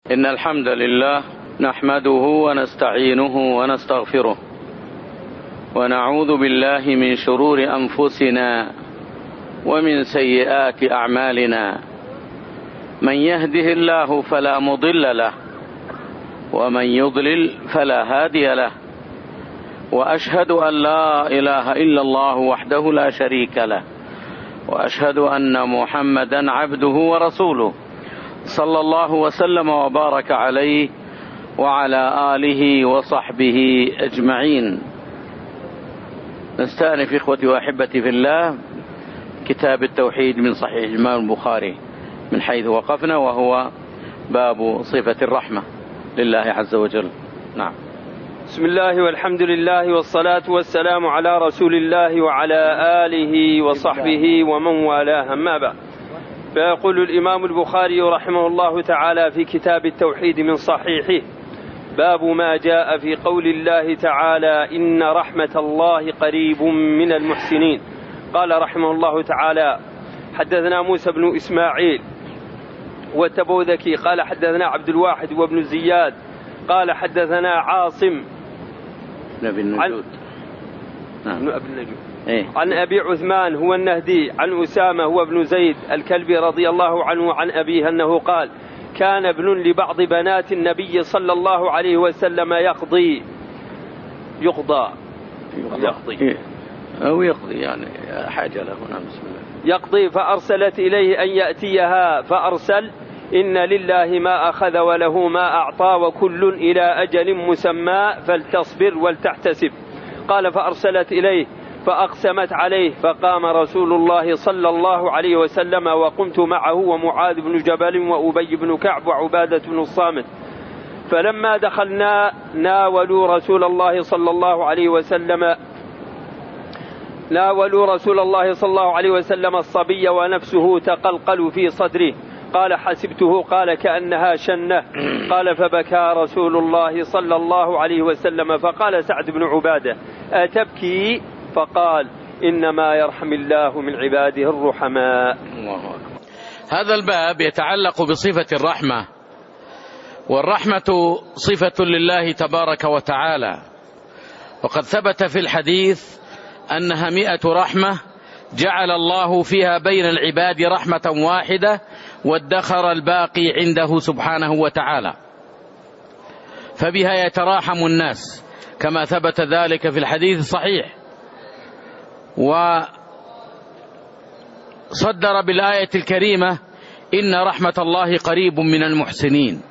إن الحمد لله نحمده ونستعينه ونستغفره ونعوذ بالله من شرور أنفسنا ومن سيئات أعمالنا. من يهده الله فلا مضل له ومن يضلل فلا هادي له، وأشهد أن لا إله إلا الله وحده لا شريك له، وأشهد أن محمدا عبده ورسوله صلى الله وسلم وبارك عليه وعلى آله وصحبه أجمعين. نستأنف إخوتي وأحبتي في الله كتاب التوحيد من صحيح الإمام البخاري من حيث وقفنا، وهو باب صفة الرحمة لله عز وجل. نعم. بسم الله والحمد لله والصلاة والسلام على رسول الله وعلى آله وصحبه ومن والاه، أما بعد. فيقول الإمام البخاري رحمه الله تعالى في كتاب التوحيد من صحيحه: باب ما جاء في قول الله تعالى: إن رحمة الله قريب من المحسنين. قال رحمه الله تعالى: حدثنا موسى بن إسماعيل والتبوذكي قال حدثنا عبد الواحد وابن زياد قال حدثنا عاصم عن أبي عثمان هو النهدي عن أسامة هو ابن زيد الكلبي رضي الله عنه عن أبيه أنه قال: كان ابن لبعض بنات النبي صلى الله عليه وسلم يقضي يعني حاجة له. بسم الله. يقضي فأرسلت إليه أن يأتيها، فأرسل: إن لله ما أخذ وله ما أعطى وكل إلى أجل مسمى فلتصبر ولتحتسب. قال: فأرسلت إليه فأقسمت عليه، فقام رسول الله صلى الله عليه وسلم وقمت معه ومعاذ بن جبل وأبي بن كعب وعبادة بن الصامت، فلما دخلنا ناولوا رسول الله صلى الله عليه وسلم الصبي ونفسه تقلقل في صدره. قال: حسبته قال كأنها شنة. قال: فبكى رسول الله صلى الله عليه وسلم. فقال سعد بن عبادة: أتبكي؟ فقال: إنما يرحم الله من عباده الرحماء. هذا الباب يتعلق بصفة الرحمة، والرحمة صفة لله تبارك وتعالى، وقد ثبت في الحديث أنها 100 رحمة جعل الله فيها بين العباد رحمة واحدة وادخر الباقي عنده سبحانه وتعالى، فبها يتراحم الناس كما ثبت ذلك في الحديث الصحيح. وصدر بالآية الكريمة: إن رحمة الله قريب من المحسنين.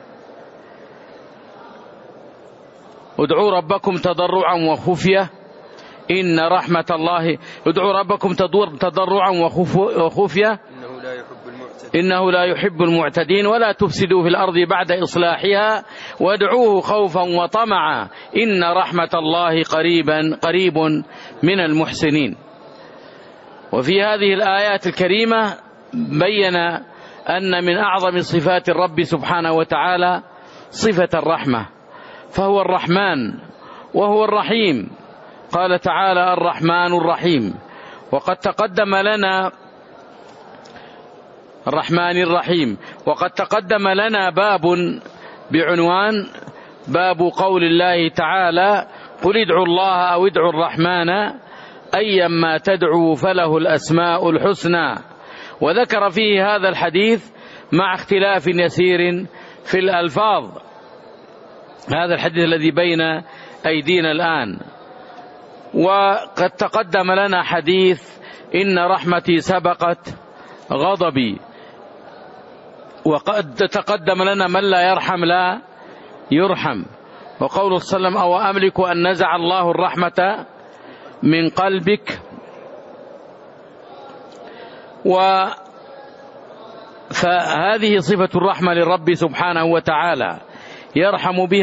ادعوا ربكم تضرعا وخفية إن رحمة الله ادعوا ربكم تضرعا وخفية إنه لا يحب المعتدين ولا تفسدوا في الأرض بعد إصلاحها وادعوه خوفا وطمعا إن رحمة الله قريب من المحسنين. وفي هذه الآيات الكريمة بين أن من أعظم صفات الرب سبحانه وتعالى صفة الرحمة، فهو الرحمن وهو الرحيم. قال تعالى: الرحمن الرحيم. وقد تقدم لنا الرحمن الرحيم، وقد تقدم لنا باب بعنوان باب قول الله تعالى: قل ادعوا الله أو ادعوا الرحمن أيما تدعوا فله الأسماء الحسنى. وذكر فيه هذا الحديث مع اختلاف يسير في الألفاظ، هذا الحديث الذي بين أيدينا الآن. وقد تقدم لنا حديث: إن رحمتي سبقت غضبي. وقد تقدم لنا: من لا يرحم لا يرحم. وقوله صلى الله عليه وسلم: أو أملك أن نزع الله الرحمة من قلبك. فهذه صفة الرحمة للرب سبحانه وتعالى، يرحم بها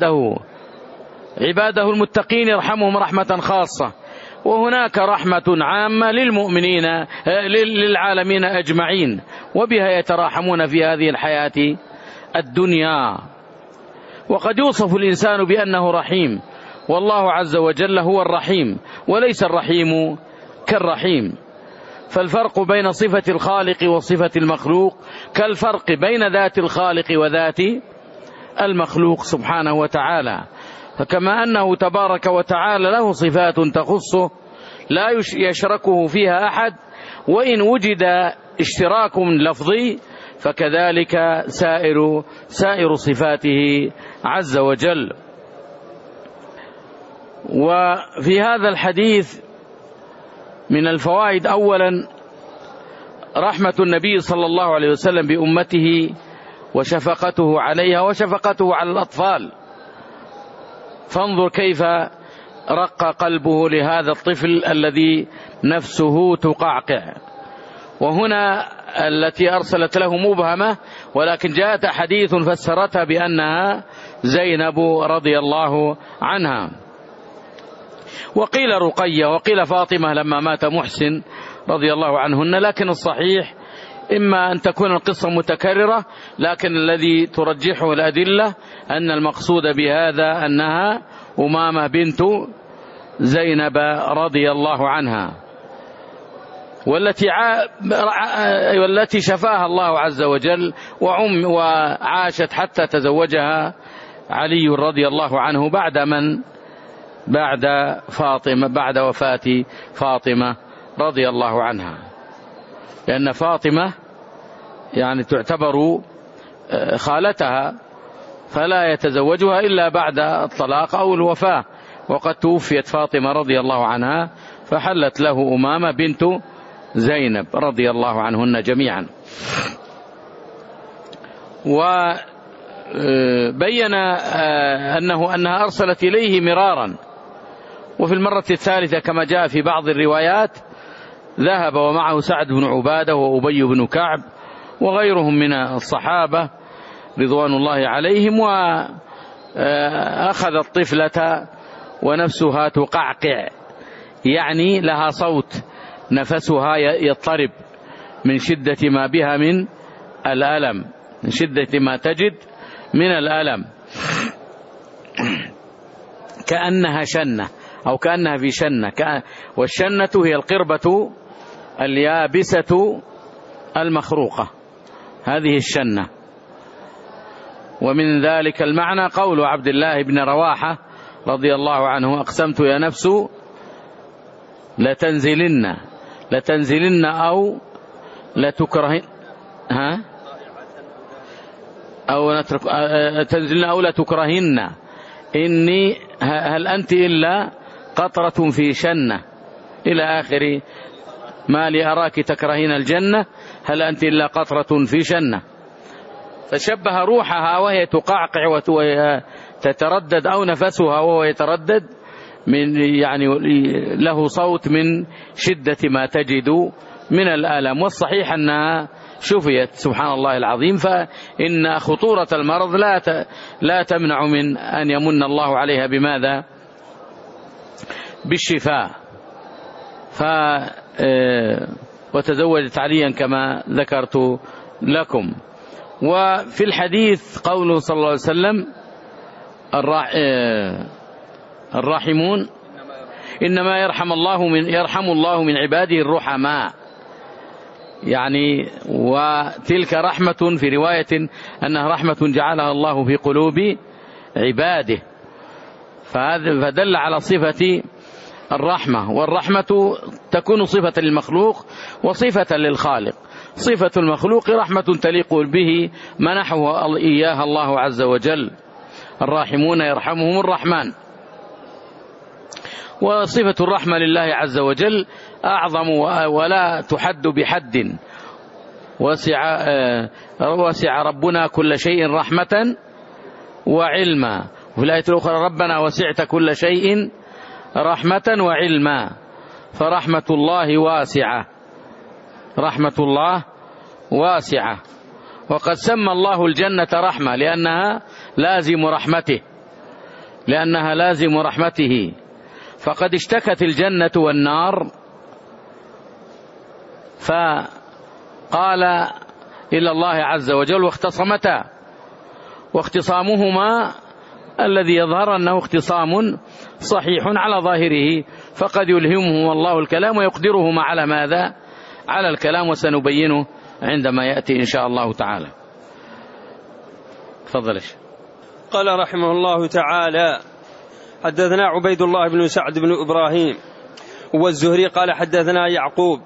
عباده المتقين، يرحمهم رحمة خاصة. وهناك رحمة عامة للمؤمنين للعالمين أجمعين، وبها يتراحمون في هذه الحياة الدنيا. وقد يوصف الإنسان بأنه رحيم، والله عز وجل هو الرحيم، وليس الرحيم كالرحيم. فالفرق بين صفة الخالق وصفة المخلوق كالفرق بين ذات الخالق وذات المخلوق سبحانه وتعالى. فكما أنه تبارك وتعالى له صفات تخصه لا يشركه فيها أحد، وإن وجد اشتراك لفظي فكذلك سائر صفاته عز وجل. وفي هذا الحديث من الفوائد أولا رحمة النبي صلى الله عليه وسلم بأمته وشفقته عليها وشفقته على الأطفال. فانظر كيف رق قلبه لهذا الطفل الذي نفسه تقعقع. وهنا التي أرسلت له مبهمة، ولكن جاءت حديث فسرتها بأنها زينب رضي الله عنها، وقيل رقية وقيل فاطمة لما مات محسن رضي الله عنهن. لكن الصحيح إما أن تكون القصة متكررة، لكن الذي ترجحه الأدلة أن المقصود بهذا أنها أمامة بنت زينب رضي الله عنها، والتي شفاها الله عز وجل وعاشت حتى تزوجها علي رضي الله عنه بعد وفاة فاطمة رضي الله عنها، لأن فاطمة يعني تعتبر خالتها، فلا يتزوجها إلا بعد الطلاق أو الوفاة، وقد توفيت فاطمة رضي الله عنها فحلت له أمامة بنت زينب رضي الله عنهن جميعا. وبين أنها أرسلت إليه مرارا، وفي المرة الثالثة كما جاء في بعض الروايات ذهب ومعه سعد بن عبادة وأبي بن كعب وغيرهم من الصحابة رضوان الله عليهم، وأخذ الطفلة ونفسها تقعقع، يعني لها صوت، نفسها يضطرب من شدة ما بها من الألم، من شدة ما تجد من الألم، كأنها شنة أو كأنها في شنة، والشنة هي القربة اليابسة المخروقة، هذه الشنة. ومن ذلك المعنى قول عبد الله بن رواحة رضي الله عنه: أقسمت يا نفس لتنزلن أو لتكرهن تنزلن أو لتكرهن، إني هل أنت إلا قطرة في شنة، إلى آخر ما لي أراك تكرهين الجنة، هل أنت إلا قطرة في شنة. فشبه روحها وهي تقعقع وتتردد، أو نفسها وهو يتردد، يعني له صوت من شدة ما تجد من الألم. والصحيح أنها شفيت سبحان الله العظيم، فإن خطورة المرض لا تمنع من أن يمن الله عليها بماذا؟ بالشفاء. وتزوجت عليا كما ذكرت لكم. وفي الحديث قوله صلى الله عليه وسلم: الراحمون إنما يرحم الله من عباده الرحماء، يعني وتلك رحمة في رواية أنها رحمة جعلها الله في قلوب عباده، فدل على صفة الرحمة. والرحمة تكون صفة للمخلوق وصفة للخالق. صفة المخلوق رحمة تليق به منحه إياها الله عز وجل، الراحمون يرحمهم الرحمن. وصفة الرحمة لله عز وجل أعظم ولا تحد بحد، وسع ربنا كل شيء رحمة وعلما. وفي الآية الأخرى: ربنا وسعت كل شيء رحمة وعلما. فرحمة الله واسعة، رحمة الله واسعة. وقد سمى الله الجنة رحمة لأنها لازم رحمته، فقد اشتكت الجنة والنار، فقال إلى الله عز وجل واختصمتا، واختصامهما الذي يظهر أنه اختصام صحيح على ظاهره، فقد يلهمه الله الكلام ويقدرهما على ماذا؟ على الكلام، وسنبينه عندما يأتي إن شاء الله تعالى. تفضل. قال رحمه الله تعالى: حدثنا عبيد الله بن سعد بن إبراهيم والزهري قال حدثنا يعقوب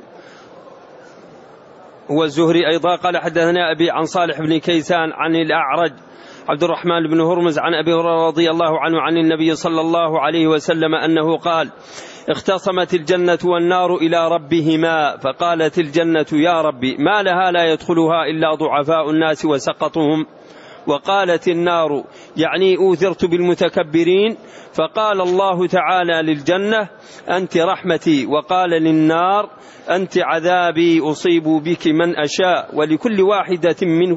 والزهري أيضا قال حدثنا أبي عن صالح بن كيسان عن الأعرج عبد الرحمن بن هرمز عن أبي هريرة رضي الله عنه عن النبي صلى الله عليه وسلم أنه قال: اختصمت الجنة والنار إلى ربهما، فقالت الجنة: يا ربي ما لها لا يدخلها إلا ضعفاء الناس وسقطهم. وقالت النار: يعني أوثرت بالمتكبرين. فقال الله تعالى للجنة: أنت رحمتي. وقال للنار: أنت عذابي أصيب بك من أشاء ولكل واحدة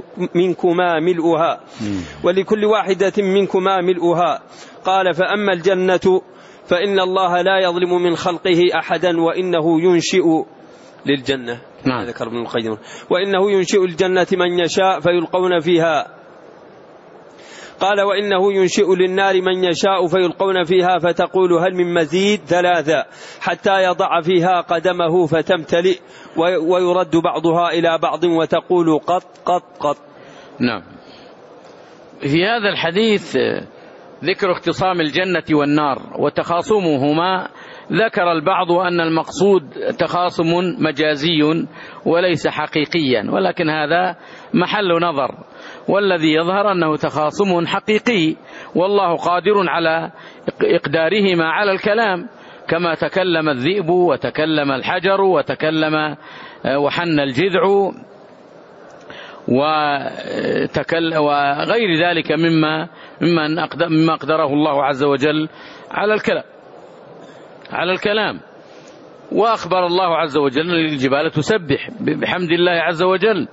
منكما ملؤها. قال: فأما الجنة فإن الله لا يظلم من خلقه أحدا وإنه ينشئ للجنة ذكر ابن القيم وإنه ينشئ الجنة من يشاء فيلقون فيها. قال: وإنه ينشئ للنار من يشاء فيلقون فيها فتقول: هل من مزيد؟ 3 حتى يضع فيها قدمه فتمتلئ ويرد بعضها إلى بعض وتقول: قط قط قط. نعم. في هذا الحديث ذكر اختصام الجنة والنار وتخاصمهما. ذكر البعض أن المقصود تخاصم مجازي وليس حقيقيا، ولكن هذا محل نظر، والذي يظهر أنه تخاصم حقيقي، والله قادر على إقدارهما على الكلام، كما تكلم الذئب وتكلم الحجر وتكلم وحن الجذع وغير ذلك مما أقدره الله عز وجل على الكلام. وأخبر الله عز وجل الجبال تسبح بحمد الله عز وجل،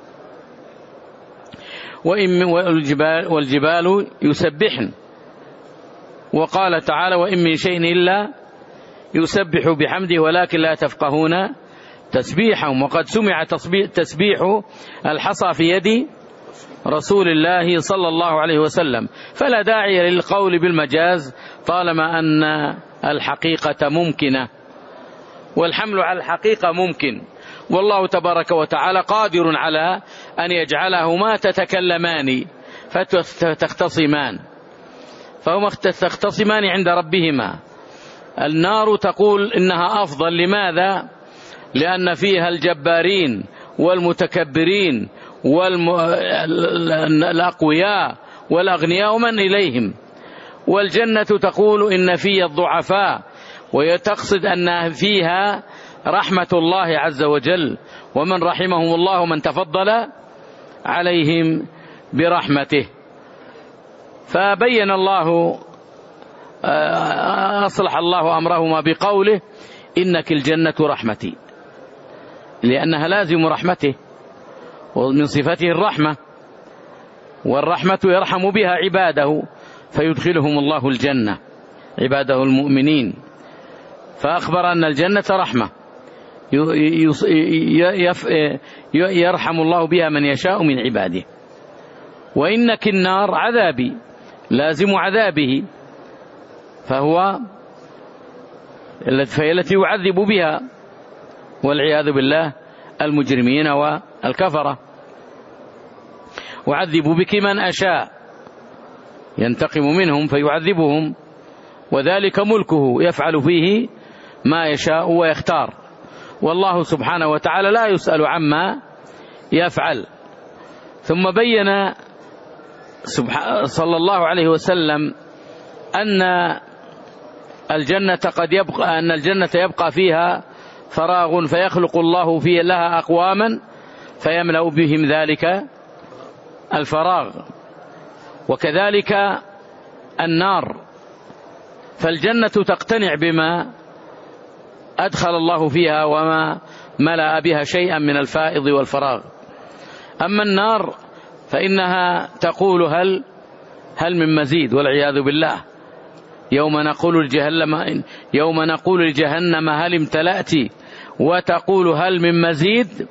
والجبال يسبحن. وقال تعالى: وإن من شيء إلا يسبح بحمده ولكن لا تفقهون تسبيحهم. وقد سمع تسبيح الحصى في يد رسول الله صلى الله عليه وسلم، فلا داعي للقول بالمجاز طالما أن الحقيقة ممكنة، والحمل على الحقيقة ممكن، والله تبارك وتعالى قادر على أن يجعلهما تتكلمان فتختصمان، فهما تختصمان عند ربهما. النار تقول إنها أفضل، لماذا؟ لأن فيها الجبارين والمتكبرين والأقوياء والأغنياء ومن إليهم. والجنة تقول إن فيها الضعفاء، وتقصد أن فيها رحمة الله عز وجل، ومن رحمهم الله من تفضل عليهم برحمته. فبين الله أصلح الله أمرهما بقوله: إنك الجنة رحمتي، لأنها لازم رحمته، ومن صفته الرحمة، والرحمة يرحم بها عباده فيدخلهم الله الجنة، عباده المؤمنين. فأخبر أن الجنة رحمة يرحم الله بها من يشاء من عباده. وإنك النار عذابي، لازم عذابه، فهي التي يعذب بها والعياذ بالله المجرمين والكفرة. أعذب بك من أشاء، ينتقم منهم فيعذبهم، وذلك ملكه يفعل فيه ما يشاء ويختار، والله سبحانه وتعالى لا يسأل عما يفعل. ثم بين صلى الله عليه وسلم أن الجنة يبقى فيها فراغ، فيخلق الله فيه لها أقواما فيملأ بهم ذلك الفراغ. وكذلك النار، فالجنة تقتنع بما أدخل الله فيها وما ملأ بها شيئا من الفائض والفراغ. أما النار فإنها تقول هل من مزيد، والعياذ بالله. يوم نقول لجهنم هل امتلأت وتقول هل من مزيد،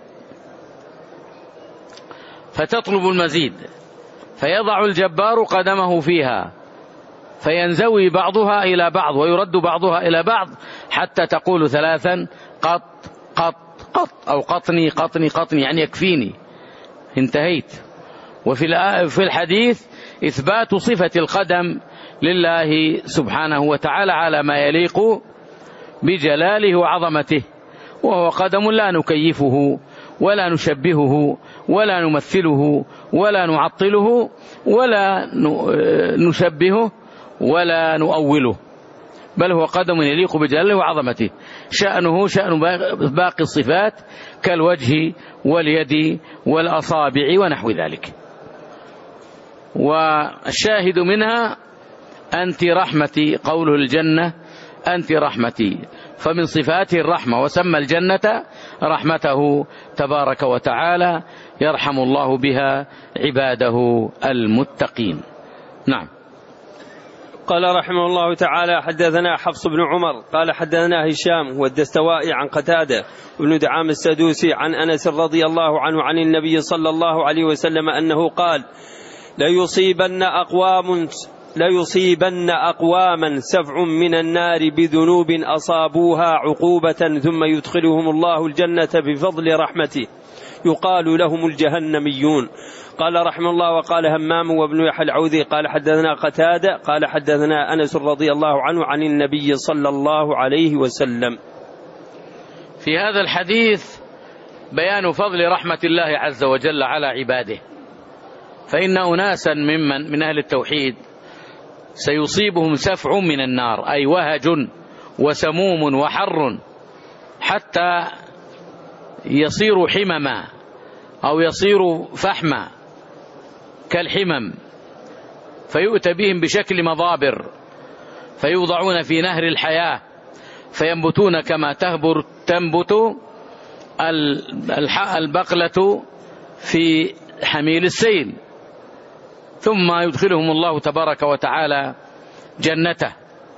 فتطلب المزيد، فيضع الجبار قدمه فيها فينزوي بعضها إلى بعض ويرد بعضها إلى بعض حتى تقول 3 قط قط قط، أو قطني قطني قطني، يعني يكفيني، انتهيت. وفي الحديث إثبات صفة القدم لله سبحانه وتعالى على ما يليق بجلاله وعظمته، وهو قدم لا نكيفه ولا نشبهه ولا نمثله ولا نعطله ولا نشبهه ولا نؤوله، بل هو قدم يليق بجلاله وعظمته، شأنه شأن باقي الصفات كالوجه واليد والأصابع ونحو ذلك. والشاهد منها أنت رحمتي، قوله الجنة أنت رحمتي، فمن صفاته الرحمة، وسمى الجنة رحمته تبارك وتعالى، يرحم الله بها عباده المتقين. نعم. قال رحمه الله تعالى: حدثنا حفص بن عمر قال حدثنا هشام والدستوائي عن قتادة بن دعام السدوسي عن أنس رضي الله عنه عن النبي صلى الله عليه وسلم أنه قال: ليصيبن أقواما سفع من النار بذنوب أصابوها عقوبة ثم يدخلهم الله الجنة بفضل رحمته يقال لهم الجهنميون. قال رحمه الله: وقال همام وابن يحيى العوذي قال حدثنا قتادة قال حدثنا أنس رضي الله عنه عن النبي صلى الله عليه وسلم. في هذا الحديث بيان فضل رحمة الله عز وجل على عباده، فإن أناسا من أهل التوحيد سيصيبهم سفع من النار، أي وهج وسموم وحر، حتى يصيروا حمما أو يصيروا فحما كالحمم، فيؤتى بهم بشكل مضابر، فيوضعون في نهر الحياة فينبتون كما تنبت البقلة في حميل السيل، ثم يدخلهم الله تبارك وتعالى جنته.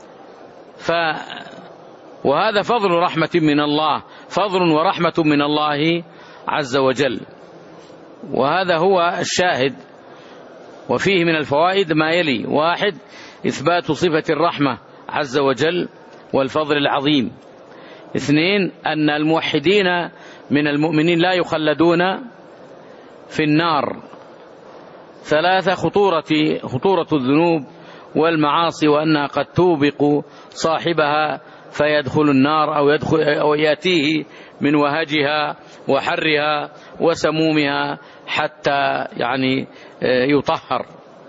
وهذا فضل رحمة من الله، فضل ورحمة من الله عز وجل، وهذا هو الشاهد. وفيه من الفوائد ما يلي: 1. إثبات صفة الرحمة عز وجل والفضل العظيم. 2. أن الموحدين من المؤمنين لا يخلدون في النار. 3. خطورة الذنوب والمعاصي، وأنها قد توبق صاحبها فيدخل النار أو يأتيه من وهجها وحرها وسمومها حتى يطهر.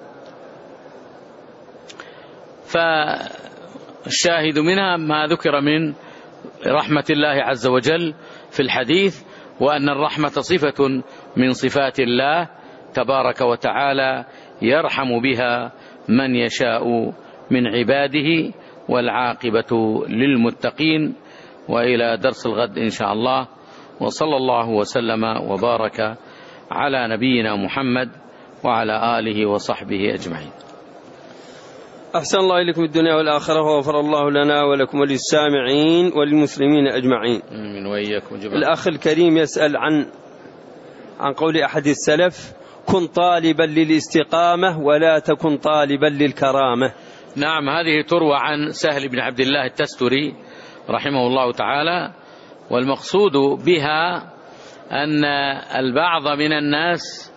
فالشاهد منها ما ذكر من رحمة الله عز وجل في الحديث، وأن الرحمة صفة من صفات الله تبارك وتعالى يرحم بها من يشاء من عباده، والعاقبة للمتقين. وإلى درس الغد إن شاء الله، وصلى الله وسلم وبارك على نبينا محمد وعلى آله وصحبه أجمعين. أحسن الله إليكم الدنيا والآخرة، وغفر الله لنا ولكم وللسامعين وللمسلمين أجمعين. من وإياكم. الأخ الكريم يسأل عن قول أحد السلف: كن طالبا للاستقامة ولا تكن طالبا للكرامة. نعم، هذه تروى عن سهل بن عبد الله التستري رحمه الله تعالى، والمقصود بها أن البعض من الناس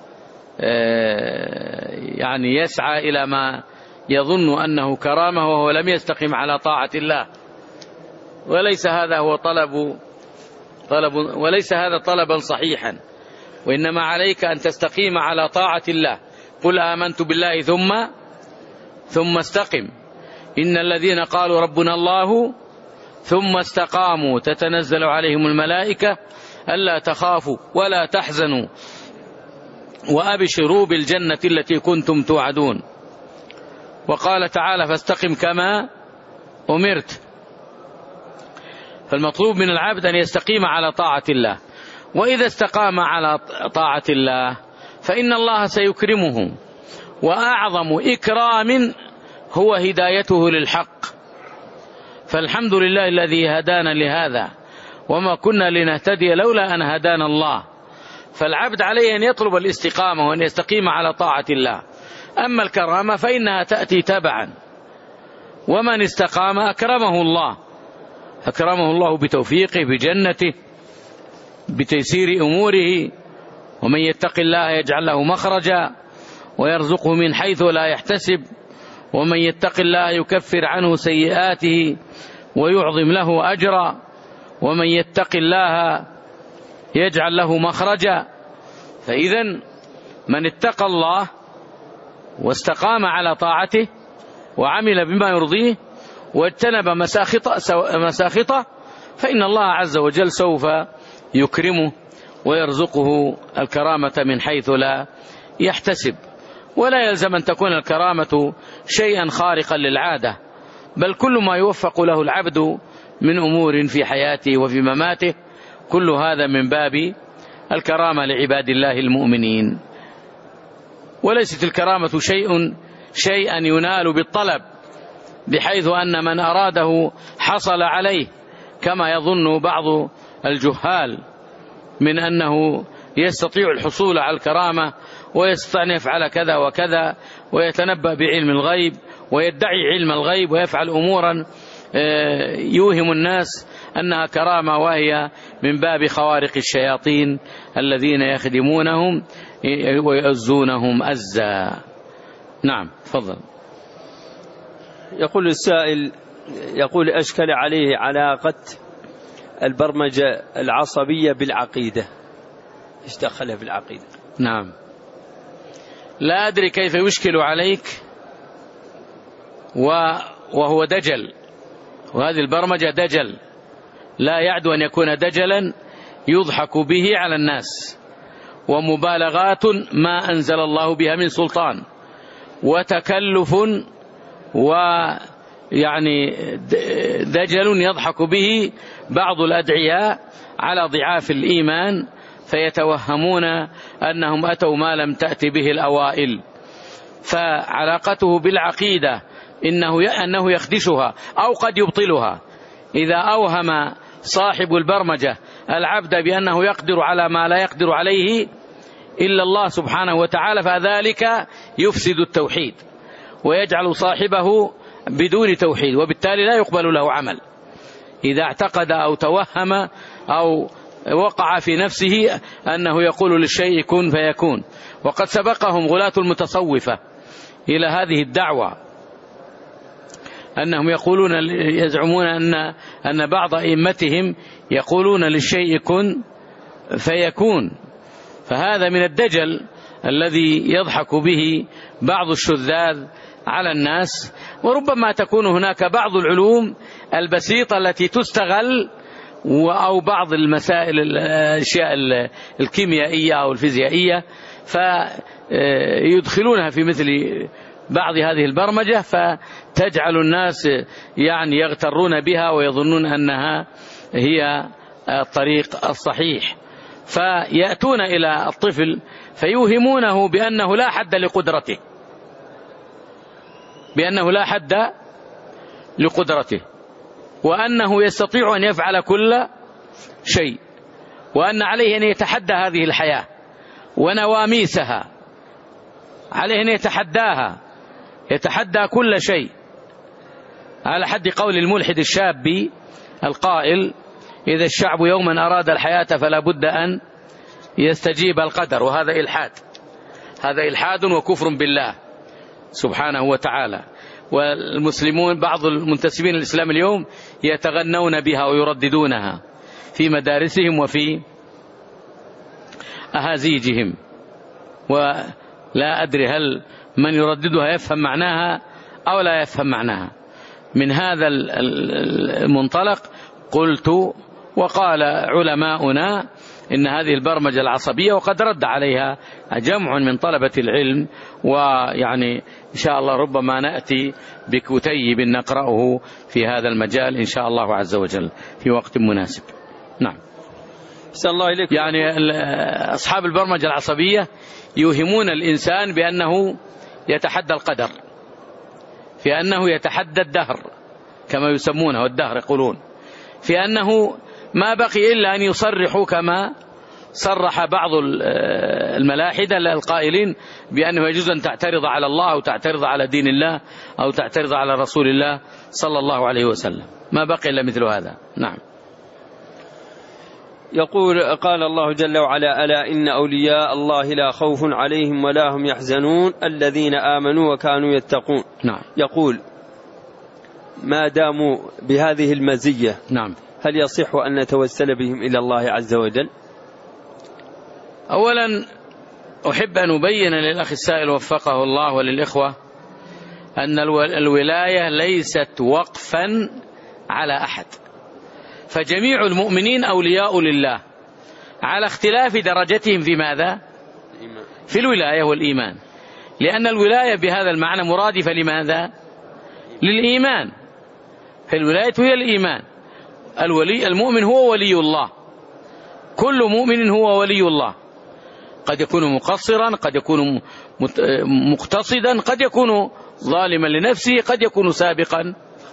يسعى إلى ما يظن أنه كرامة وهو لم يستقم على طاعة الله، وليس هذا طلبا صحيحا، وإنما عليك أن تستقيم على طاعة الله. قل آمنت بالله ثم استقم. إن الذين قالوا ربنا الله ثم استقاموا تتنزل عليهم الملائكة ألا تخافوا ولا تحزنوا وأبشروا بالجنة التي كنتم توعدون. وقال تعالى: فاستقم كما أمرت. فالمطلوب من العبد أن يستقيم على طاعة الله، وإذا استقام على طاعة الله فإن الله سيكرمه، وأعظم إكرام هو هدايته للحق. فالحمد لله الذي هدانا لهذا، وما كنا لنهتدي لولا أن هدانا الله. فالعبد عليه أن يطلب الاستقامة وأن يستقيم على طاعة الله. أما الكرامة فإنها تأتي تبعا، ومن استقام أكرمه الله بتوفيقه بجنته بتيسير أموره. ومن يتق الله يجعل له مخرجا ويرزقه من حيث لا يحتسب، ومن يتق الله يكفر عنه سيئاته ويعظم له أجرا، ومن يتق الله يجعل له مخرجا. فإذا من اتقى الله واستقام على طاعته وعمل بما يرضيه واجتنب مساخطه فإن الله عز وجل سوف يكرمه ويرزقه الكرامة من حيث لا يحتسب. ولا يلزم أن تكون الكرامة شيئا خارقا للعادة، بل كل ما يوفق له العبد من أمور في حياته وفي مماته كل هذا من باب الكرامة لعباد الله المؤمنين. وليست الكرامة شيئا ينال بالطلب، بحيث أن من أراده حصل عليه، كما يظن بعض الجهال من أنه يستطيع الحصول على الكرامة ويستطيع أن يفعل كذا وكذا ويتنبأ بعلم الغيب ويدعي علم الغيب ويفعل أمورا يوهم الناس أنها كرامة، وهي من باب خوارق الشياطين الذين يخدمونهم ويؤزونهم أزا. نعم، تفضل. يقول السائل، يقول أشكل عليه علاقة البرمجة العصبية بالعقيدة، إيش دخلها بالعقيدة؟ نعم، لا أدري كيف يشكل عليك، وهو دجل، وهذه البرمجة دجل لا يعدو أن يكون دجلا يضحك به على الناس، ومبالغات ما أنزل الله بها من سلطان، وتكلف، ويعني دجل يضحك به بعض الأدعياء على ضعاف الإيمان، فيتوهمون أنهم أتوا ما لم تأت به الأوائل. فعلاقته بالعقيدة أنه يخدشها أو قد يبطلها. إذا أوهم صاحب البرمجة العبد بأنه يقدر على ما لا يقدر عليه إلا الله سبحانه وتعالى، فذلك يفسد التوحيد ويجعل صاحبه بدون توحيد، وبالتالي لا يقبل له عمل. إذا اعتقد أو توهم أو وقع في نفسه أنه يقول للشيء كن فيكون. وقد سبقهم غلاة المتصوفة إلى هذه الدعوة، أنهم يزعمون أن بعض أئمتهم يقولون للشيء كن فيكون. فهذا من الدجل الذي يضحك به بعض الشذاذ على الناس. وربما تكون هناك بعض العلوم البسيطة التي تستغل، أو بعض المسائل الأشياء الكيميائية أو الفيزيائية، فيدخلونها في مثل بعض هذه البرمجة، فتجعل الناس يعني يغترون بها ويظنون أنها هي الطريق الصحيح. فيأتون إلى الطفل فيوهمونه بأنه لا حد لقدرته، وأنه يستطيع أن يفعل كل شيء، وأن عليه أن يتحدى هذه الحياة ونواميسها، عليه أن يتحداها، يتحدى كل شيء، على حد قول الملحد الشاب القائل: إذا الشعب يوما أراد الحياة فلا بد أن يستجيب القدر. وهذا إلحاد، هذا إلحاد وكفر بالله سبحانه وتعالى. والمسلمون بعض المنتسبين للإسلام اليوم يتغنون بها ويرددونها في مدارسهم وفي أهازيجهم، ولا أدري هل من يرددها يفهم معناها أو لا يفهم معناها. من هذا المنطلق قلت وقال علماؤنا إن هذه البرمجة العصبية، وقد رد عليها جمع من طلبة العلم، ويعني إن شاء الله ربما نأتي بكتيب نقرأه في هذا المجال إن شاء الله عز وجل في وقت مناسب. نعم. يعني أصحاب البرمجة العصبية يوهمون الإنسان بأنه يتحدى القدر، في أنه يتحدى الدهر كما يسمونه، والدهر يقولون، في أنه ما بقي إلا أن يصرحوا كما صرح بعض الملاحدة القائلين بأنه يجوز أن تعترض على الله أو تعترض على دين الله أو تعترض على رسول الله صلى الله عليه وسلم. ما بقي إلا مثل هذا. نعم. يقول قال الله جل وعلا: ألا إن أولياء الله لا خوف عليهم ولا هم يحزنون الذين آمنوا وكانوا يتقون. نعم. يقول: ما داموا بهذه المزية نعم، هل يصح أن نتوسل بهم إلى الله عز وجل؟ أولا أحب أن أبين للأخ السائل وفقه الله وللإخوة أن الولاية ليست وقفا على أحد، فجميع المؤمنين أولياء لله على اختلاف درجتهم في ماذا؟ في الولاية والإيمان، لأن الولاية بهذا المعنى مرادفة لماذا؟ للإيمان، فالولاية هي الإيمان. المؤمن هو ولي الله، كل مؤمن هو ولي الله، قد يكون مقصرا، قد يكون مقتصدا، قد يكون ظالما لنفسه، قد يكون سابقا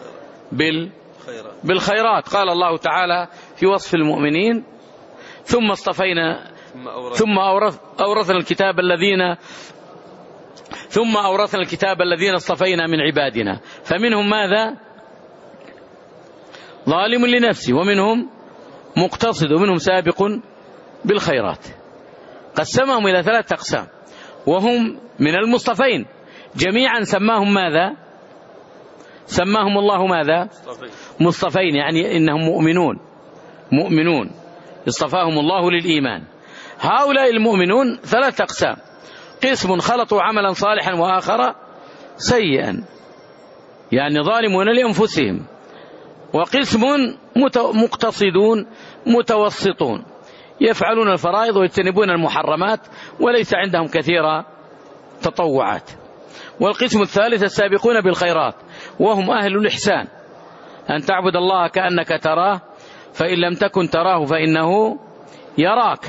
بالخيرات. قال الله تعالى في وصف المؤمنين: ثم اصطفينا ثم أورثنا الكتاب الذين اصطفينا من عبادنا فمنهم ماذا؟ ظالم لنفسه، ومنهم مقتصد، ومنهم سابق بالخيرات. قسمهم إلى 3 أقسام، وهم من المصطفين جميعا. سماهم ماذا؟ سماهم الله ماذا؟ مصطفين، يعني إنهم مؤمنون اصطفاهم الله للإيمان. هؤلاء المؤمنون 3 أقسام: قسم خلطوا عملا صالحا وآخر سيئا، يعني ظالمون لأنفسهم، وقسم مقتصدون متوسطون يفعلون الفرائض ويجتنبون المحرمات وليس عندهم كثيرة تطوعات، والقسم الثالث السابقون بالخيرات وهم أهل الإحسان، أن تعبد الله كأنك تراه فإن لم تكن تراه فإنه يراك.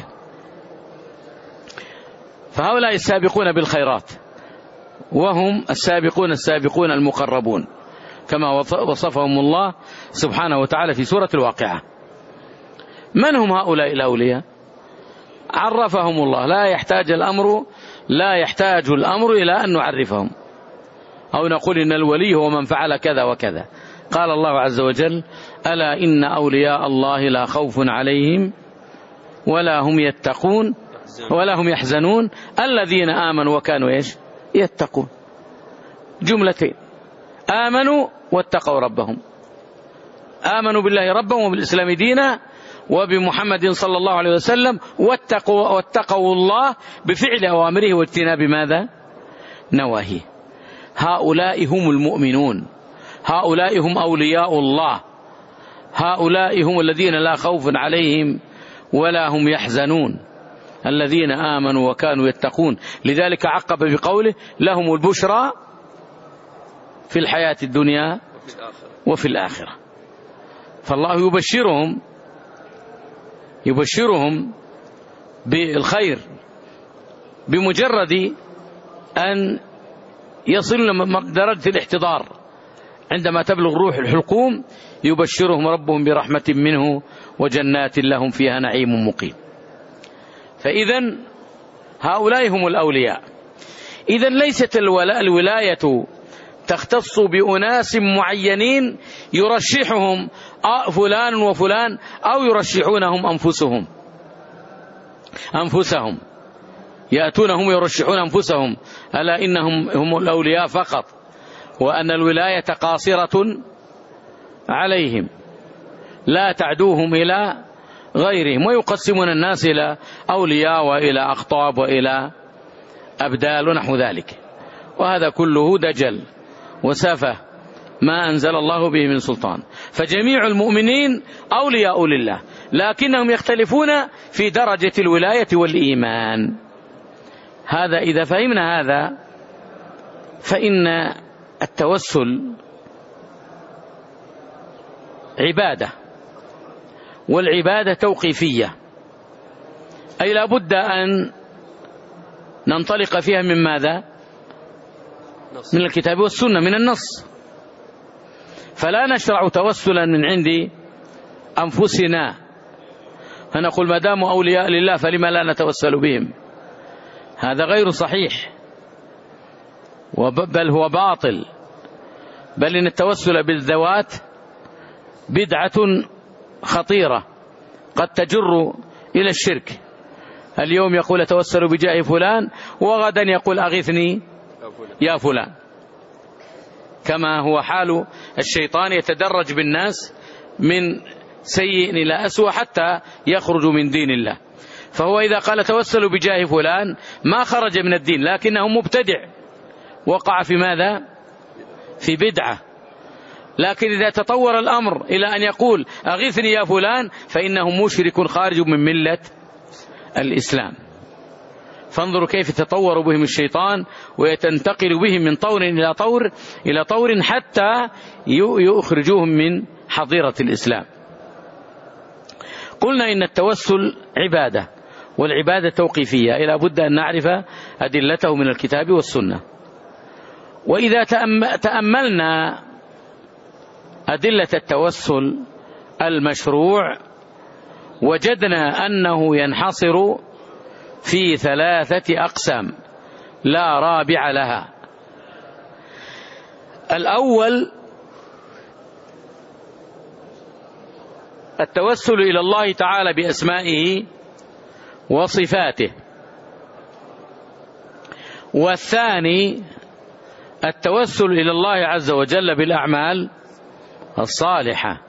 فهؤلاء السابقون بالخيرات وهم السابقون المقربون كما وصفهم الله سبحانه وتعالى في سورة الواقعة. من هم هؤلاء الأولياء؟ عرفهم الله، لا يحتاج الأمر إلى أن نعرفهم أو نقول إن الولي هو من فعل كذا وكذا. قال الله عز وجل: ألا إن أولياء الله لا خوف عليهم ولا هم يتقون ولا هم يحزنون الذين آمنوا وكانوا يتقون. جملتين: آمنوا واتقوا ربهم، آمنوا بالله ربا وبالإسلام دينا وبمحمد صلى الله عليه وسلم، واتقوا الله بفعل أوامره واجتناب ماذا؟ نواهيه. هؤلاء هم المؤمنون، هؤلاء هم أولياء الله، هؤلاء هم الذين لا خوف عليهم ولا هم يحزنون الذين آمنوا وكانوا يتقون. لذلك عقب بقوله: لهم البشرى في الحياة الدنيا وفي الآخرة. فالله يبشرهم بالخير بمجرد أن يصلوا درجة الاحتضار. عندما تبلغ روح الحلقوم يبشرهم ربهم برحمة منه وجنات لهم فيها نعيم مقيم. فإذا هؤلاء هم الأولياء. إذا ليست الولاية تختص بأناس معينين يرشحهم فلان وفلان أو يرشحونهم أنفسهم يأتونهم يرشحون أنفسهم. ألا إنهم هم الأولياء فقط، وأن الولاية قاصرة عليهم لا تعدوهم إلى غيرهم، ويقسمون الناس إلى أولياء وإلى أخطاب وإلى أبدال ونحو ذلك، وهذا كله دجل وسفه ما أنزل الله به من سلطان. فجميع المؤمنين أولياء لله، لكنهم يختلفون في درجة الولاية والإيمان. هذا إذا فهمنا هذا فإن التوسل عبادة، والعبادة توقيفية، أي لا بد أن ننطلق فيها من ماذا؟ من الكتاب والسنة، من النص. فلا نشرع توسلا من عند أنفسنا فنقول ما داموا أولياء لله فلما لا نتوسل بهم. هذا غير صحيح، بل هو باطل، بل إن التوسل بالذوات بدعة خطيرة قد تجر إلى الشرك. اليوم يقول أتوسل بجاه فلان، وغدا يقول أغثني يا فلان، كما هو حال الشيطان يتدرج بالناس من سيء إلى أسوأ حتى يخرج من دين الله. فهو إذا قال توسلوا بجاه فلان ما خرج من الدين، لكنه مبتدع وقع في ماذا؟ في بدعة. لكن إذا تطور الأمر إلى أن يقول أغثني يا فلان فإنه مشرك خارج من ملة الإسلام. فانظروا كيف تطور بهم الشيطان ويتنتقل بهم من طور إلى طور حتى يخرجوهم من حظيرة الإسلام. قلنا إن التوسل عبادة، والعبادة توقيفية، إلى بد أن نعرف أدلته من الكتاب والسنة. وإذا تأملنا أدلة التوسل المشروع وجدنا أنه ينحصر في 3 أقسام لا رابع لها. الأول التوسل إلى الله تعالى بأسمائه وصفاته، والثاني التوسل إلى الله عز وجل بالأعمال الصالحة،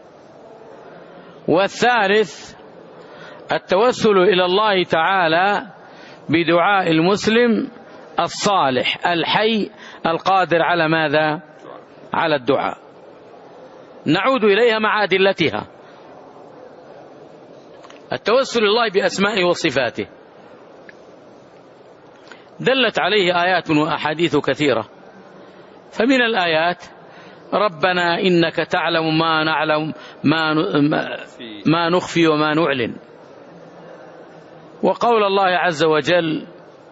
والثالث التوسل إلى الله تعالى بدعاء المسلم الصالح الحي القادر على ماذا؟ على الدعاء. نعود إليها مع أدلتها. التوسل إلى الله بأسمائه وصفاته دلت عليه آيات وأحاديث كثيرة. فمن الآيات ربنا إنك تعلم ما نعلم ما نخفي وما نعلن، وقول الله عز وجل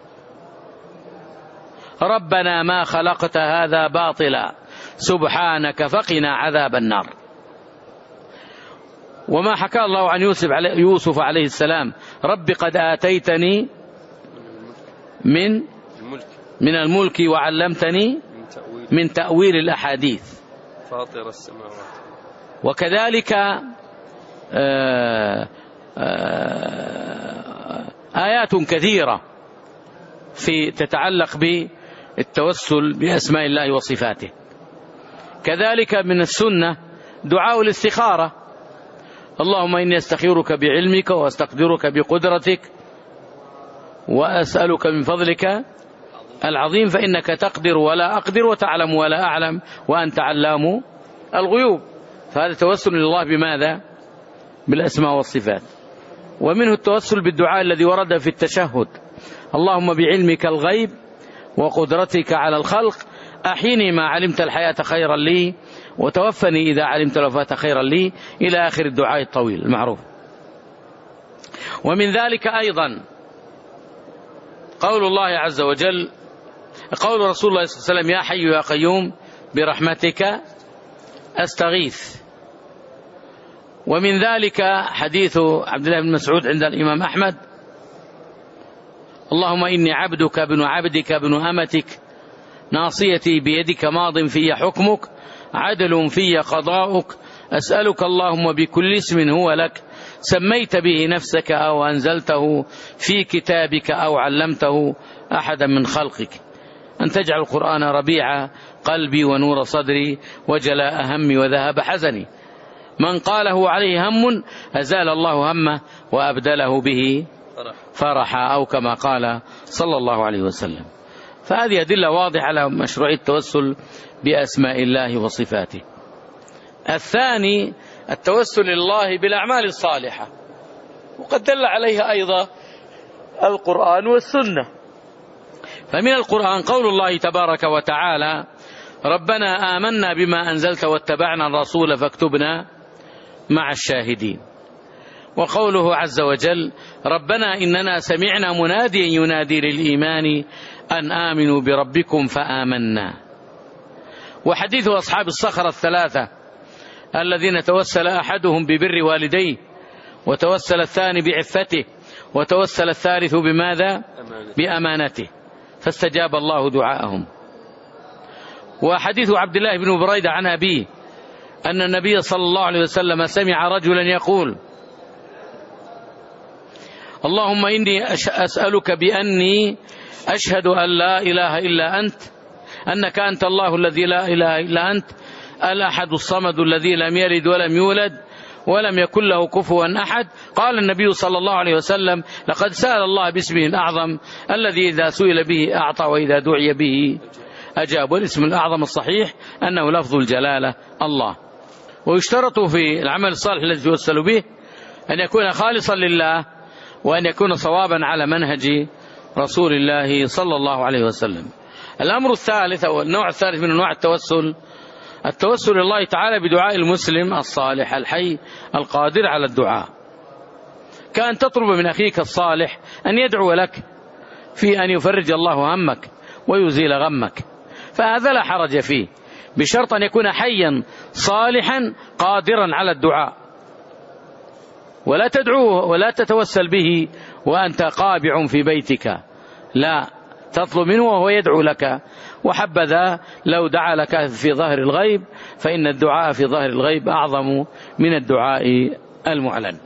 ربنا ما خلقت هذا باطلا سبحانك فقنا عذاب النار. وما حكى الله عن يوسف عليه السلام رب قد آتيتني من الملك وعلمتني من تأويل الأحاديث فاطر السماوات. وكذلك آيات كثيرة في تتعلق بالتوسل بأسماء الله وصفاته. كذلك من السنة دعاء الاستخارة، اللهم إني أستخيرك بعلمك وأستقدرك بقدرتك وأسألك من فضلك العظيم فإنك تقدر ولا أقدر وتعلم ولا أعلم وأنت علام الغيوب. فهذا توسل لله بماذا؟ بالأسماء والصفات. ومنه التوسل بالدعاء الذي ورد في التشهد، اللهم بعلمك الغيب وقدرتك على الخلق أحيني ما علمت الحياة خيرا لي وتوفني إذا علمت الوفاة خيرا لي، إلى آخر الدعاء الطويل المعروف. ومن ذلك أيضا قول الله عز وجل، قول رسول الله صلى الله عليه وسلم يا حي يا قيوم برحمتك أستغيث. ومن ذلك حديث عبد الله بن مسعود عند الإمام أحمد، اللهم إني عبدك ابن عبدك ابن أمتك ناصيتي بيدك ماض في حكمك عدل في قضاؤك أسألك اللهم بكل اسم هو لك سميت به نفسك أو أنزلته في كتابك أو علمته أحدا من خلقك أن تجعل القرآن ربيع قلبي ونور صدري وجلاء همي وذهاب حزني. من قاله عليه هم أزال الله همه وأبدله به فرحا، أو كما قال صلى الله عليه وسلم. فهذه أدلة واضحة على مشروعية التوسل بأسماء الله وصفاته. الثاني التوسل لله بالأعمال الصالحة، وقد دل عليها أيضا القرآن والسنة. فمن القرآن قول الله تبارك وتعالى ربنا آمنا بما أنزلت واتبعنا الرسول فاكتبنا مع الشاهدين. وقوله عز وجل ربنا إننا سمعنا مناديا ينادي للإيمان أن آمنوا بربكم فآمنا. وحديث أصحاب الصخرة الثلاثة الذين توسل أحدهم ببر والديه وتوسل الثاني بعفته وتوسل الثالث بماذا؟ بأمانته، فاستجاب الله دعاءهم. وحديث عبد الله بن بريدة عن أبيه أن النبي صلى الله عليه وسلم سمع رجلا يقول اللهم إني أسألك بأني أشهد أن لا إله إلا أنت، أنك أنت الله الذي لا إله إلا أنت، الأحد الصمد الذي لم يلد ولم يولد ولم يكن له كفوا أحد. قال النبي صلى الله عليه وسلم: لقد سأل الله باسمه الأعظم الذي إذا سئل به أعطى وإذا دعي به أجاب. والاسم الأعظم الصحيح أنه لفظ الجلالة الله. ويشترط في العمل الصالح الذي يتوسل به أن يكون خالصا لله، وأن يكون صوابا على منهج رسول الله صلى الله عليه وسلم. الأمر الثالث أو النوع الثالث من أنواع التوسل لله تعالى بدعاء المسلم الصالح الحي القادر على الدعاء، كأن تطلب من أخيك الصالح أن يدعو لك في أن يفرج الله همك ويزيل غمك، فهذا لا حرج فيه، بشرط أن يكون حيا صالحا قادرا على الدعاء. ولا تدعوه ولا تتوسل به وأنت قابع في بيتك، لا، تطلب منه وهو يدعو لك. وحبذا لو دعا لك في ظهر الغيب، فإن الدعاء في ظهر الغيب أعظم من الدعاء المعلن.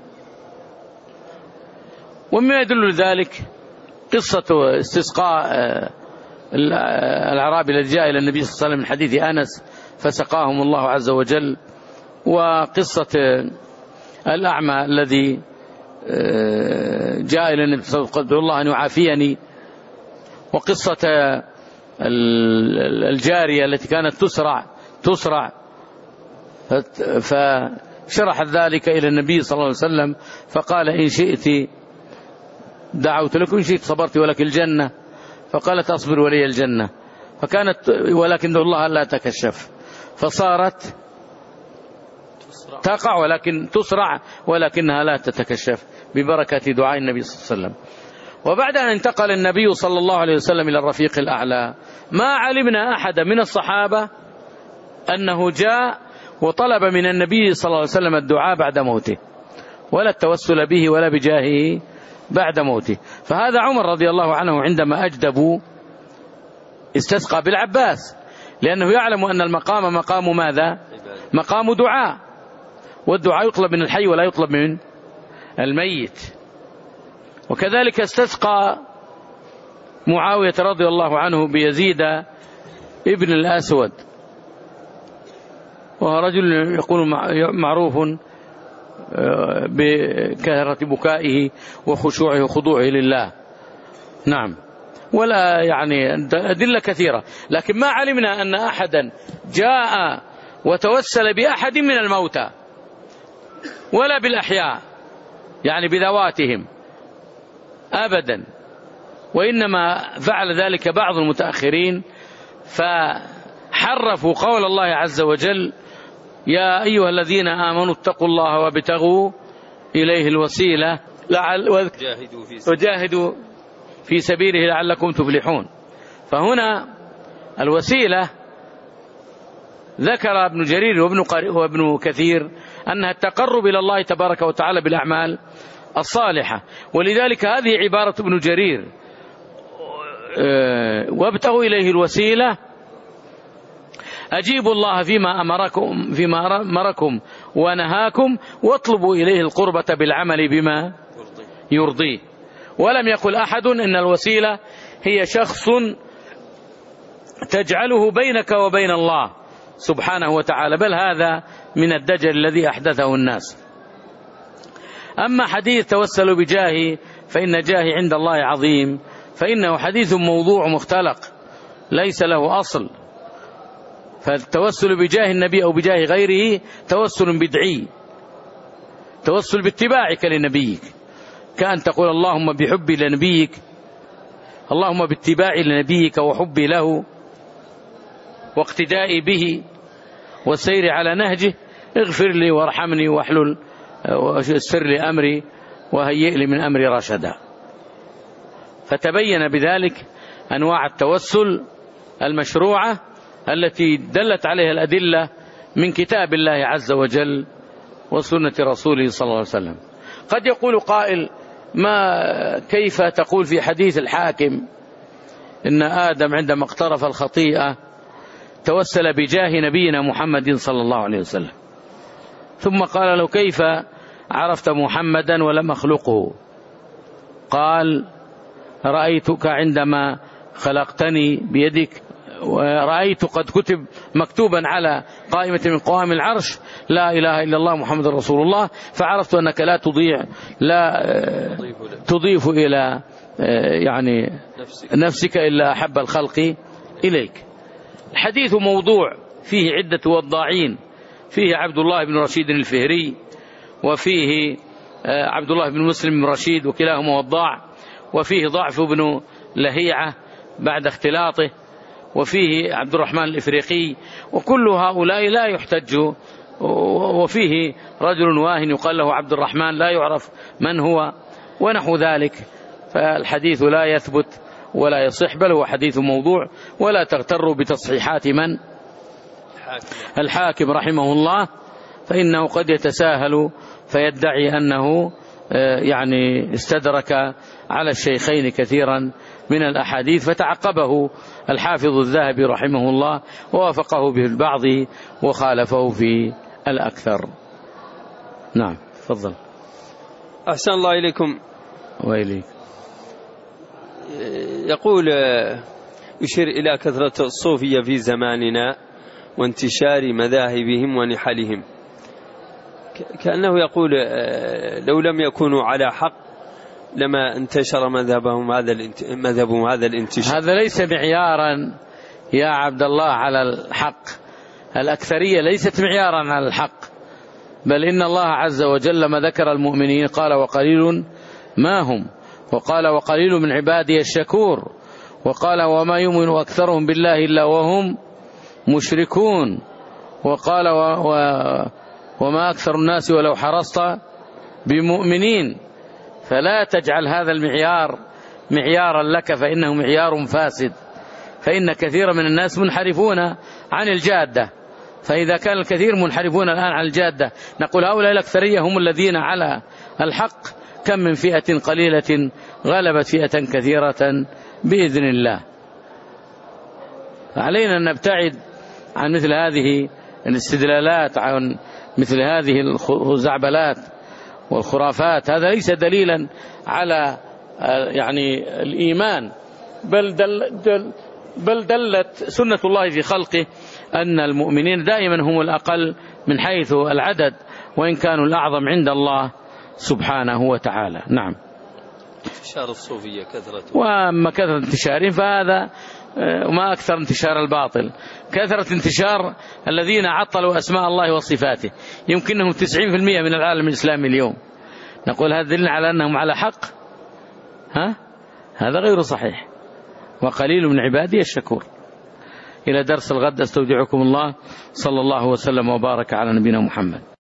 ومما يدل ذلك قصة استسقاء الأعرابي الذي جاء إلى النبي صلى الله عليه وسلم من حديث أنس فسقاهم الله عز وجل، وقصة الأعمى الذي جاء إلى النبي صلى الله عليه وسلم قال الله أن يعافيني، وقصة الجارية التي كانت تسرع فشرح ذلك إلى النبي صلى الله عليه وسلم فقال: إن شئت دعوت لك، إن شئت صبرت ولك الجنة. فقالت: أصبر ولي الجنة. فكانت ولكن الله لا تكشف، فصارت تقع ولكن تسرع ولكنها لا تتكشف ببركة دعاء النبي صلى الله عليه وسلم. وبعد أن انتقل النبي صلى الله عليه وسلم إلى الرفيق الأعلى، ما علمنا أحد من الصحابة أنه جاء وطلب من النبي صلى الله عليه وسلم الدعاء بعد موته، ولا التوسل به ولا بجاهه بعد موته. فهذا عمر رضي الله عنه عندما أجدبوا استسقى بالعباس، لأنه يعلم أن المقام مقام ماذا؟ مقام دعاء، والدعاء يطلب من الحي ولا يطلب من الميت. وكذلك استسقى معاوية رضي الله عنه بيزيد ابن الأسود، وهو رجل يقول معروف بكثرة بكائه وخشوعه وخضوعه لله. نعم، ولا يعني أدلة كثيرة، لكن ما علمنا أن أحدا جاء وتوسل بأحد من الموتى ولا بالأحياء، يعني بذواتهم أبدا، وإنما فعل ذلك بعض المتأخرين فحرفوا قول الله عز وجل: يا أيها الذين آمنوا اتقوا الله وابتغوا إليه الوسيلة وجاهدوا في سبيله لعلكم تفلحون. فهنا الوسيلة ذكر ابن جرير وابن كثير أنها التقرب إلى الله تبارك وتعالى بالأعمال الصالحة، ولذلك هذه عبارة ابن جرير: وابتغوا إليه الوسيلة، أجيبوا الله فيما أمركم ونهاكم، واطلبوا إليه القربة بالعمل بما يرضيه. ولم يقل أحد إن الوسيلة هي شخص تجعله بينك وبين الله سبحانه وتعالى، بل هذا من الدجل الذي أحدثه الناس. أما حديث توسلوا بجاهي فإن جاهي عند الله عظيم، فإنه حديث موضوع مختلق ليس له أصل. فالتوسل بجاه النبي أو بجاه غيره توسل بدعي، توسل باتباعك لنبيك، كأن تقول اللهم بحبي لنبيك، اللهم باتباعي لنبيك وحبي له واقتدائي به والسير على نهجه، اغفر لي وارحمني واحلل ويسر لي أمري وهيئ لي من أمري رشدا. فتبين بذلك أنواع التوسل المشروعة التي دلت عليها الأدلة من كتاب الله عز وجل وسنة رسوله صلى الله عليه وسلم. قد يقول قائل: كيف تقول في حديث الحاكم إن آدم عندما اقترف الخطيئة توسل بجاه نبينا محمد صلى الله عليه وسلم، ثم قال له: كيف عرفت محمدا ولم أخلقه؟ قال رأيتك عندما خلقتني بيدك، ورأيت قد كتب مكتوبا على قائمة من قوائم العرش لا إله إلا الله محمد رسول الله، فعرفت أنك لا تضيف إلى يعني نفسك إلا أحب الخلق إليك. الحديث موضوع فيه عدة وضاعين، فيه عبد الله بن رشيد الفهري، وفيه عبد الله بن مسلم بن رشيد، وكلاهما وضاع، وفيه ضعف بن لهيعة بعد اختلاطه، وفيه عبد الرحمن الإفريقي، وكل هؤلاء لا يحتج، وفيه رجل واهن يقال له عبد الرحمن لا يعرف من هو ونحو ذلك. فالحديث لا يثبت ولا يصح، بل هو حديث موضوع، ولا تغتروا بتصحيحات من الحاكم رحمه الله، فإنه قد يتساهل فيدعي أنه يعني استدرك على الشيخين كثيرا من الأحاديث، فتعقبه الحافظ الذهبي رحمه الله ووافقه به البعض وخالفه في الأكثر. نعم تفضل. أحسن الله إليكم. وإليك. يقول يشير إلى كثرة الصوفية في زماننا وانتشار مذاهبهم ونحلهم، كأنه يقول لو لم يكونوا على حق لما انتشر مذهبهم هذا الانتشار. هذا ليس معيارا يا عبد الله على الحق، الأكثرية ليست معيارا على الحق، بل إن الله عز وجل ما ذكر المؤمنين قال وقليل ما هم، وقال وقليل من عبادي الشكور، وقال وما يؤمن أكثرهم بالله إلا وهم مشركون، وقال وما أكثر الناس ولو حرصت بمؤمنين. فلا تجعل هذا المعيار معيارا لك، فإنه معيار فاسد، فإن كثير من الناس منحرفون عن الجادة، فإذا كان الكثير منحرفون الآن عن الجادة نقول هؤلاء الأكثرية هم الذين على الحق، كم من فئة قليلة غلبت فئة كثيرة بإذن الله. علينا أن نبتعد عن مثل هذه الاستدلالات، عن مثل هذه الزعبلات والخرافات، هذا ليس دليلا على يعني الإيمان، بل دلت سنة الله في خلقه أن المؤمنين دائما هم الأقل من حيث العدد، وإن كانوا الأعظم عند الله سبحانه وتعالى. نعم. انتشار الصوفية كثرة، وأما كثرة انتشارهم فهذا وما أكثر انتشار الباطل، كثرة انتشار الذين عطلوا أسماء الله وصفاته، يمكنهم 90% من العالم الإسلامي اليوم، نقول هذا دليل على أنهم على حق؟ هذا غير صحيح. وقليل من عبادي الشكور. إلى درس الغد، استودعكم الله، صلى الله وسلم وبارك على نبينا محمد.